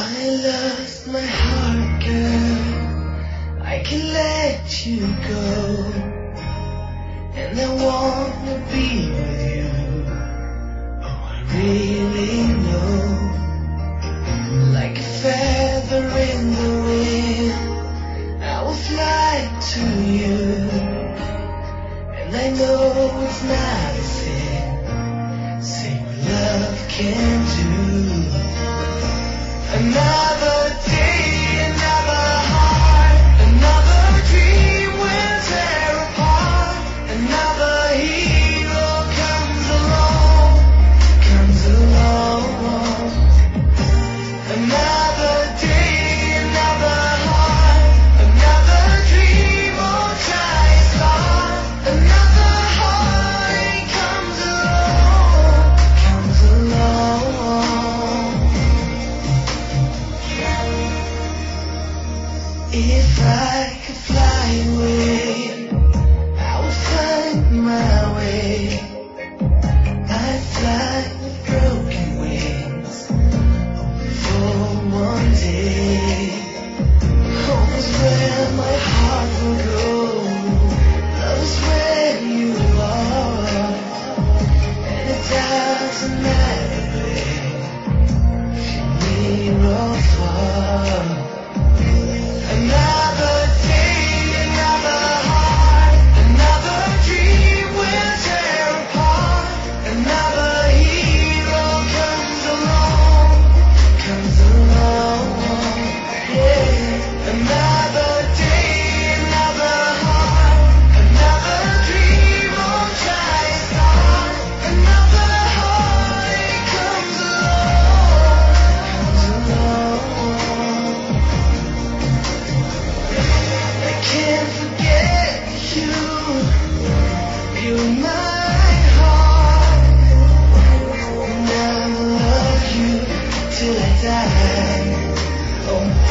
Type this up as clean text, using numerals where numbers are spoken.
I lost my heart, girl. I can let you go, and I wanna be with you. Oh, I really know. Like a feather in the wind, I will fly to you. And I know it's not a sin. Say what love can do. Another day, another heart, another dream will tear apart. Another hero comes along. Another day, another heart, another dream will try its heart. Another heartache comes along. If I could fly away, I would find my way. I'd fly with broken wings for one day. Home is where my heart will go. Love is where you are, and it doesn't matter, babe, if you're near or far. Another day, another heart, another dream will tear apart. Another hero comes along, yeah. Another day, another heart, another dream will try its heart. Another heartache comes along. I can't forget you. You're my heart, and I'll love you till I die. Oh,